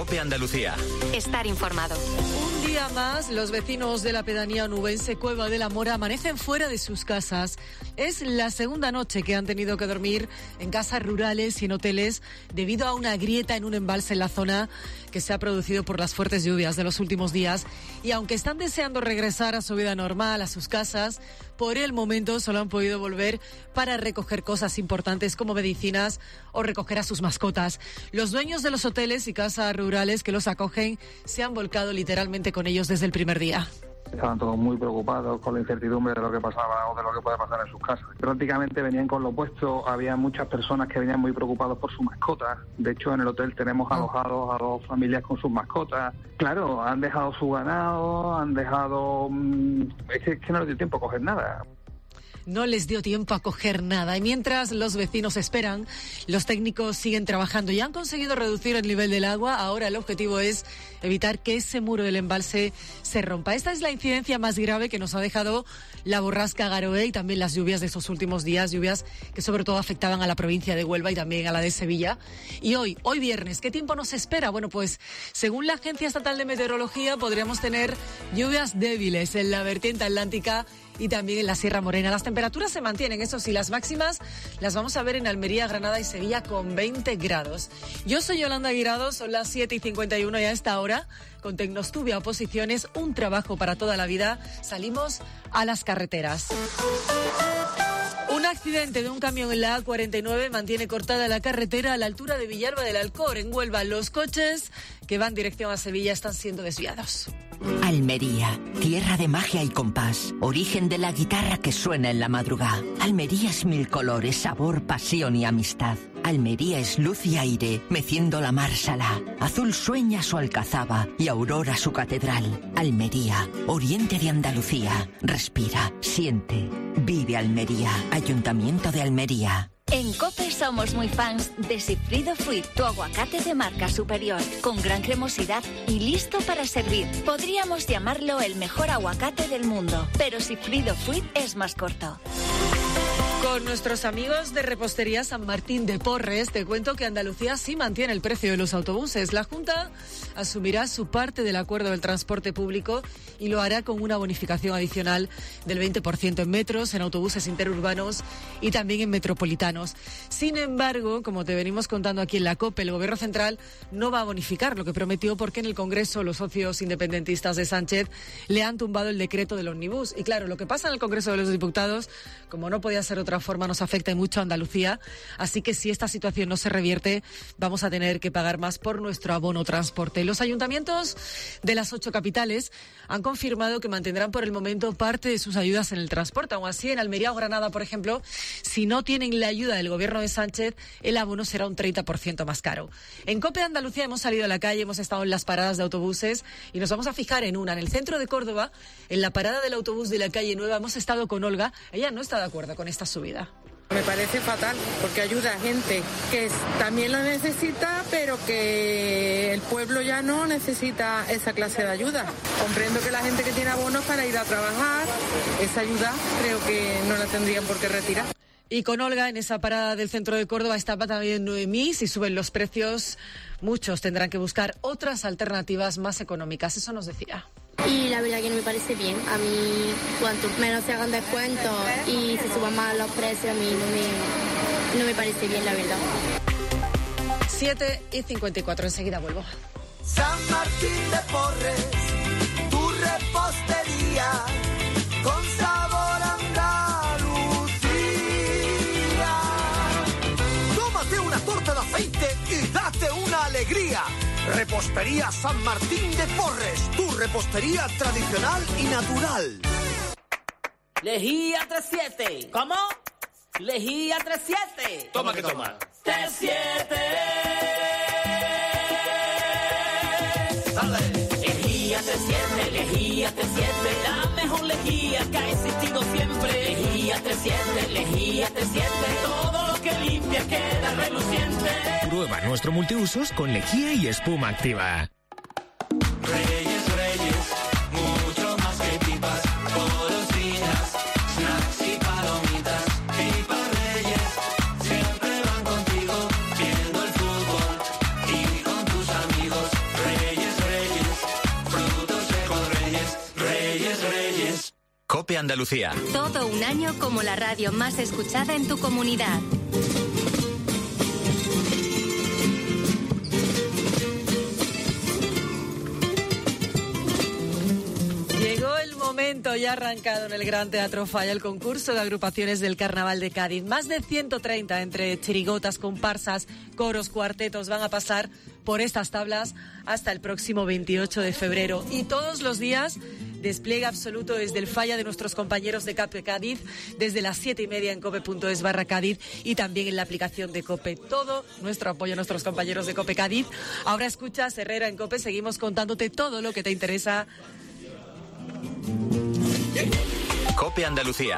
COPE Andalucía. Estar informado. Un día más, los vecinos de la pedanía onubense Cueva de la Mora amanecen fuera de sus casas. Es la segunda noche que han tenido que dormir en casas rurales y en hoteles debido a una grieta en un embalse en la zona que se ha producido por las fuertes lluvias de los últimos días. Y aunque están deseando regresar a su vida normal, a sus casas, por el momento solo han podido volver para recoger cosas importantes como medicinas o recoger a sus mascotas. Los dueños de los hoteles y casas rurales que los acogen se han volcado literalmente con ellos desde el primer día. Estaban todos muy preocupados con la incertidumbre de lo que pasaba o de lo que puede pasar en sus casas. Prácticamente venían con lo opuesto, había muchas personas que venían muy preocupados por sus mascotas. De hecho, en el hotel tenemos alojados a 2 familias con sus mascotas. Claro, han dejado su ganado, han dejado... Es que no les dio tiempo a coger nada. No les dio tiempo a coger nada y mientras los vecinos esperan, los técnicos siguen trabajando y han conseguido reducir el nivel del agua. Ahora el objetivo es evitar que ese muro del embalse se rompa. Esta es la incidencia más grave que nos ha dejado la borrasca Garoe y también las lluvias de esos últimos días, lluvias que sobre todo afectaban a la provincia de Huelva y también a la de Sevilla. Y hoy viernes, ¿qué tiempo nos espera? Bueno, pues según la Agencia Estatal de Meteorología podríamos tener lluvias débiles en la vertiente atlántica y también en la Sierra Morena. Las temperaturas se mantienen, eso sí, las máximas las vamos a ver en Almería, Granada y Sevilla con 20 grados. Yo soy Yolanda Guirado, son las 7:51 y a esta hora, con Tecnostubia Oposiciones, un trabajo para toda la vida, salimos a las carreteras. Un accidente de un camión en la A49 mantiene cortada la carretera a la altura de Villalba del Alcor, en Huelva. Los coches que van dirección a Sevilla están siendo desviados. Almería, tierra de magia y compás, origen de la guitarra que suena en la madrugada. Almería es 1000 colores, sabor, pasión y amistad. Almería es luz y aire, meciendo la mar salá. Azul sueña su alcazaba y aurora su catedral. Almería, oriente de Andalucía. Respira, siente, vive Almería. Ayuntamiento de Almería. En COPE somos muy fans de Sigfrido Fruit, tu aguacate de marca superior, con gran cremosidad y listo para servir. Podríamos llamarlo el mejor aguacate del mundo, pero Sigfrido Fruit es más corto. Con nuestros amigos de Repostería San Martín de Porres, te cuento que Andalucía sí mantiene el precio de los autobuses. La Junta asumirá su parte del acuerdo del transporte público y lo hará con una bonificación adicional del 20% en metros, en autobuses interurbanos y también en metropolitanos. Sin embargo, como te venimos contando aquí en la COPE, el Gobierno Central no va a bonificar lo que prometió porque en el Congreso los socios independentistas de Sánchez le han tumbado el decreto del ómnibus. Y claro, lo que pasa en el Congreso de los Diputados, como no podía ser otra forma, nos afecta mucho a Andalucía, así que si esta situación no se revierte, vamos a tener que pagar más por nuestro abono transporte. Los ayuntamientos de las 8 capitales han confirmado que mantendrán por el momento parte de sus ayudas en el transporte. Aún así, en Almería o Granada, por ejemplo, si no tienen la ayuda del Gobierno de Sánchez, el abono será un 30% más caro. En COPE Andalucía hemos salido a la calle, hemos estado en las paradas de autobuses y nos vamos a fijar en una. En el centro de Córdoba, en la parada del autobús de la calle Nueva, hemos estado con Olga. Ella no está de acuerdo con esta subida. Me parece fatal porque ayuda a gente que también lo necesita, pero que el pueblo ya no necesita esa clase de ayuda. Comprendo que la gente que tiene abonos para ir a trabajar, esa ayuda creo que no la tendrían por qué retirar. Y con Olga, en esa parada del centro de Córdoba, estaba también Noemí. Si suben los precios, muchos tendrán que buscar otras alternativas más económicas. Eso nos decía. Y la verdad que no me parece bien. A mí, cuanto menos se hagan descuentos y se suban más los precios, a mí no me parece bien, la verdad. 7:54, enseguida vuelvo. San Martín de Porres, tu repostería, con sabor a Andalucía. Tómate una torta de aceite y date una alegría. Repostería San Martín de Porres, tu repostería tradicional y natural. Lejía 37. ¿Cómo? Lejía 37. Toma que toma. 37. Dale. Lejía 37, lejía 37, la mejor lejía que ha existido siempre. Lejía 37, lejía 37, todo lo que limpia queda reluciente. Prueba nuestro multiusos con lejía y espuma activa. Reyes, Reyes, mucho más que pipas, golosinas, snacks y palomitas. Pipas Reyes, siempre van contigo, viendo el fútbol y con tus amigos. COPE Andalucía. Todo un año como la radio más escuchada en tu comunidad. Llegó el momento, ya ha arrancado en el Gran Teatro Falla el concurso de agrupaciones del Carnaval de Cádiz. Más de 130 entre chirigotas, comparsas, coros, cuartetos van a pasar por estas tablas hasta el próximo 28 de febrero. Y todos los días despliegue absoluto desde el Falla de nuestros compañeros de COPE Cádiz, desde las 7:30 en cope.es/Cádiz y también en la aplicación de COPE. Todo nuestro apoyo a nuestros compañeros de COPE Cádiz. Ahora escuchas Herrera en COPE, seguimos contándote todo lo que te interesa. COPE Andalucía.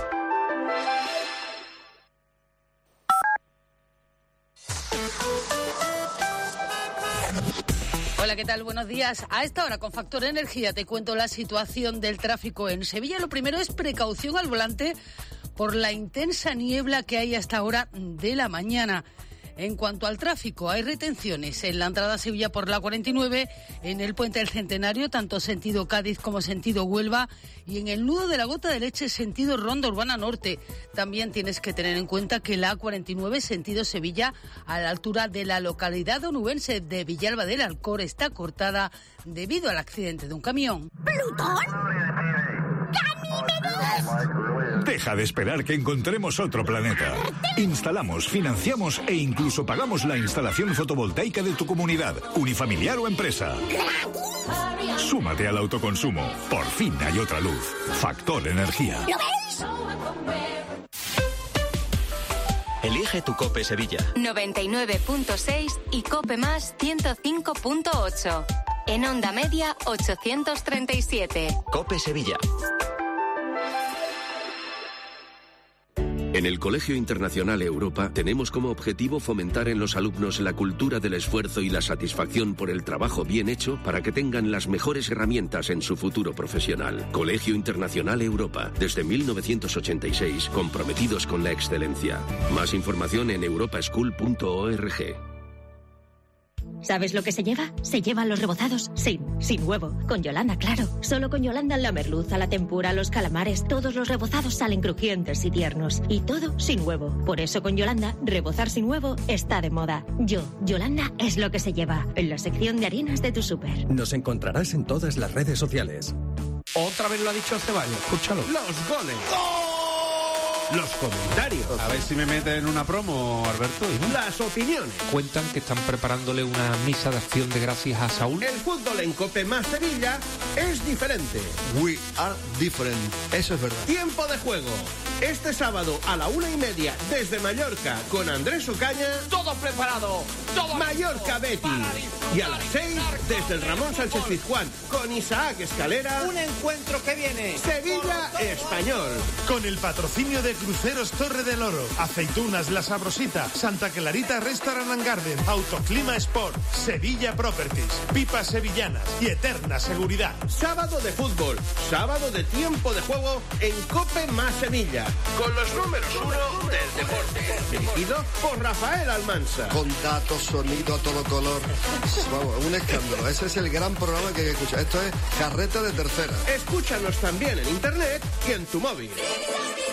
Hola, ¿qué tal? Buenos días. A esta hora, con Factor Energía, te cuento la situación del tráfico en Sevilla. Lo primero es precaución al volante por la intensa niebla que hay hasta ahora de la mañana. En cuanto al tráfico, hay retenciones en la entrada a Sevilla por la 49, en el Puente del Centenario, tanto sentido Cádiz como sentido Huelva, y en el nudo de la Gota de Leche, sentido Ronda Urbana Norte. También tienes que tener en cuenta que la A49, sentido Sevilla, a la altura de la localidad onubense de Villalba del Alcor, está cortada debido al accidente de un camión. ¿Plutón? Deja de esperar que encontremos otro planeta. Instalamos, financiamos e incluso pagamos la instalación fotovoltaica de tu comunidad, unifamiliar o empresa. Súmate al autoconsumo. Por fin hay otra luz. Factor Energía. ¿Lo veis? Elige tu COPE Sevilla. 99.6 y COPE más 105.8. En onda media 837. COPE Sevilla. En el Colegio Internacional Europa tenemos como objetivo fomentar en los alumnos la cultura del esfuerzo y la satisfacción por el trabajo bien hecho para que tengan las mejores herramientas en su futuro profesional. Colegio Internacional Europa, desde 1986, comprometidos con la excelencia. Más información en europaschool.org. ¿Sabes lo que se lleva? Se llevan los rebozados sin huevo. Con Yolanda, claro. Solo con Yolanda la merluza, la tempura, los calamares, todos los rebozados salen crujientes y tiernos. Y todo sin huevo. Por eso con Yolanda, rebozar sin huevo está de moda. Yolanda es lo que se lleva. En la sección de harinas de tu súper. Nos encontrarás en todas las redes sociales. Otra vez lo ha dicho Ceballos, escúchalo. Los goles. Los comentarios. A ver si me meten en una promo, Alberto. Las opiniones. Cuentan que están preparándole una misa de acción de gracias a Saúl. El fútbol en COPE más Sevilla es diferente. We are different. Eso es verdad. Tiempo de juego. Este sábado a la 1:30 desde Mallorca con Andrés Ocaña. Todo preparado. Todo Mallorca Betis. Y a las 6 desde el Ramón Sánchez Pizjuán con Isaac Escalera. Un encuentro que viene. Sevilla Español. Con el patrocinio de Cruceros Torre del Oro, Aceitunas La Sabrosita, Santa Clarita Restaurant and Garden, Autoclima Sport, Sevilla Properties, Pipas Sevillanas y Eterna Seguridad. Sábado de fútbol, sábado de tiempo de juego en COPE más Sevilla, con los números 1 del deporte. Dirigido por Rafael Almansa. Con datos, sonido a todo color. Vamos, un escándalo. Ese es el gran programa que hay que escuchar. Esto es Carreta de Tercera. Escúchanos también en internet y en tu móvil.